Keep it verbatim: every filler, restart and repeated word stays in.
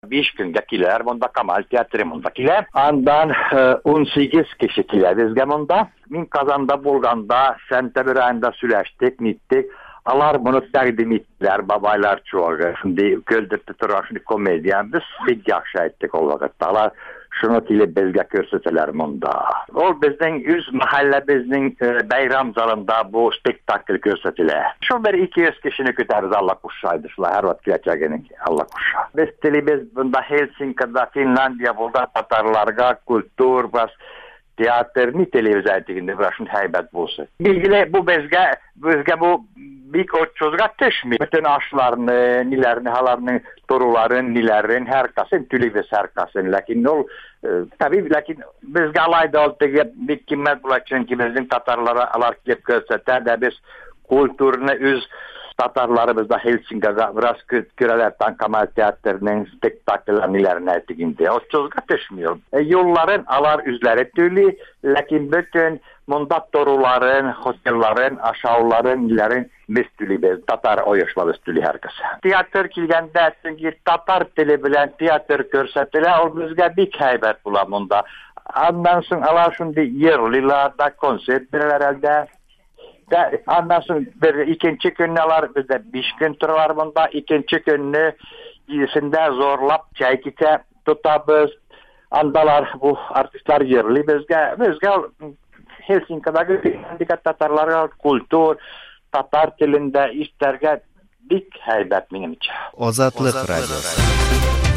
beş günge kiler, bunda Kamal Teatri munda kiler. Andan on sekiz kişi kiler bizge munda. Min Kazanda bulganda, sentember ayında süleştik, nittik. Alar bunu təqdim etdilər, babaylar çoğu. Şimdi göldürtü turaşını komediyan biz bir yaxşı ettik o vakitte. Alar şunu tili bizge görsətələr bunda. O bizden yüz mahalle bizden e, bayram zalında bu spektakl görsətilər. Şu bir iki yüz kişini küteriz Allah kuşaydışlar. Her vakit geçegenin Allah kuşa. Biz tili biz bunda Helsinki'da, Finlandiya, burada Tatarlarga, kultur, bas teatr, ni televizyon ettiğinde burasının heybet bulsa. Bilgili bu bezge, bezge bu bir çözga teşmi. Bütün aşlarını, nilerini, halarını, toruların, nilerin, herkesin, tülübüz herkesin. Lakin ol, e, tabii, lakin bezge alayda oldu ki bir kimmet bulacağın ki bizim Tatarlara alar gelip gösterler de biz kulturunu üz Tatarlarımızda Helsinki'de biraz kürelerden Kamal Teatrı'nın spektaküllerine ettiğinde. O çözga teşmiyor. E, yolların alar üzleri tülü, lakin bütün munda toruların, hostelların, aşağıların, nilerin müstülü biz, Tatar oyuşma müstülü herkese. Tiyatr kilgende çünkü Tatar dili bilen tiyatr görsetiler, o bizge bir heybet bulamında. Ondan sonra alar şimdi yerlilarda konser verirler elde. Ondan sonra bir ikinci günler bizde beş gün turlar bunda. İkinci günü iyisinde zorlap çaykite tutabız. Andalar bu artistler yerli bizge. Bizge Helsinki'deki Tatarlara kultur, Tatar dilinde işlerge bir heybet benim için. Ozatlık Radyosu.